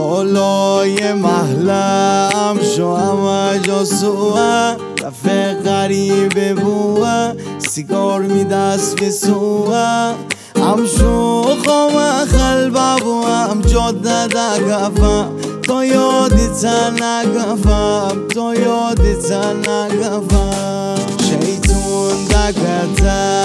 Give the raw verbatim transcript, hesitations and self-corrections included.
بالای محلم شو همه جا سوه رفه غریبه بوه سیگار می دست به سوه هم شو خامه خلبه بوه هم جاده ده گفم تا یادی تا نگفم تا یادی تا نگفم شیطون دکته